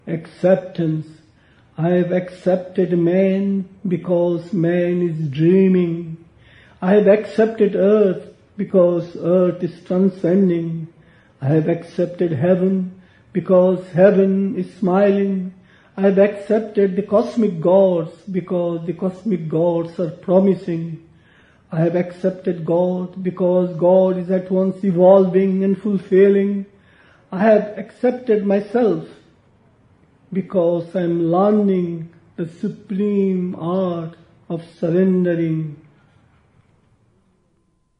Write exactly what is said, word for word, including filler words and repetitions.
Acceptance. I have accepted man because man is dreaming. I have accepted earth because earth is transcending. I have accepted heaven because heaven is smiling. I have accepted the cosmic gods because the cosmic gods are promising. I have accepted God because God is at once evolving and fulfilling. I have accepted myself because I am learning the supreme art of surrendering.